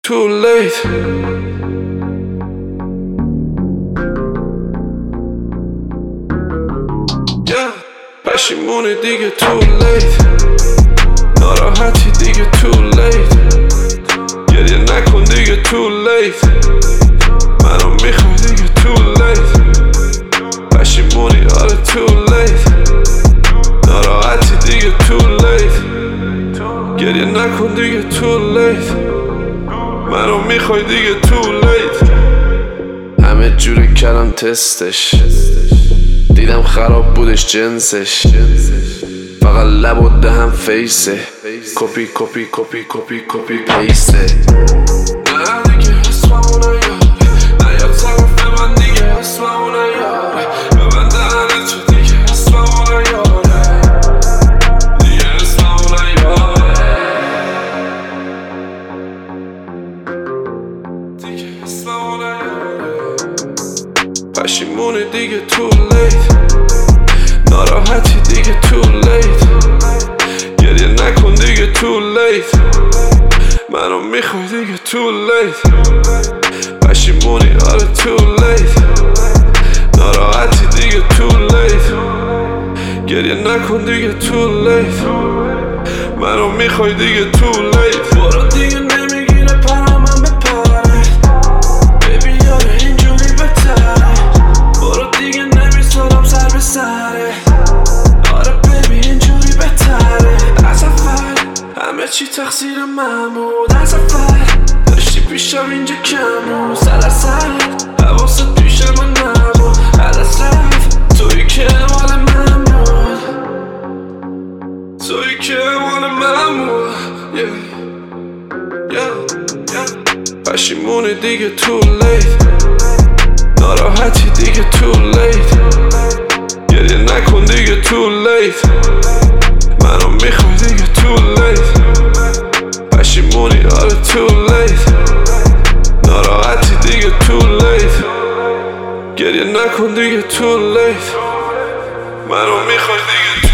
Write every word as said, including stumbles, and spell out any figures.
too late. Yeah. پشیمونی دیگه too late. ناراحتی دیگه too late. گریه نکن دیگه too late. منو میخوای دیگه too late. پشیمونی آره too late. ناراحتی دیگه too late. گریه نکن دیگه too late. منو میخوای دیگه too late. همه جوری کردم تستش، دیدم خراب بودش جنسش، فقط لب و دهم فیسه، کپی کپی کپی کپی کپی پیسته. نه دیگه اسممو نیاره، نیاد طرف من دیگه اسممو نیاره، ببند دهنت تو دیگه اسممو نیاره، دیگه اسممو نیاره، دیگه اسممو نیاره. پشیمونی دیگه too late. ناراحتی دیگه too late. گریه نکن دیگه too late. منو میخوای دیگه too late. پشیمونی آره too late. ناراحتی دیگه too late. گریه نکن دیگه too late. منو میخوای دیگه too late. برو دیگه نمیگیره پرم من بپره، ببین یاره اینجوری بهتره. برو دیگه نمیذارم سر به سره، آره ببین اینجوری بهتره. از اول همه چی تقصیر من بود، از اول داشتی پیشم اینجا کم بود. سر اصل حواست پیش من نبود، از رفت توی که مال من بود، توی که مال من بود. yeah. yeah. yeah. پشیمونی دیگه too late. ناراحتی دیگه too late. گریه نکن دیگه too late. منو میخوای دیگه too late. پشیمونی آره too late. ناراحتی دیگه too late. گریه نکن دیگه too late. منو میخوای دیگه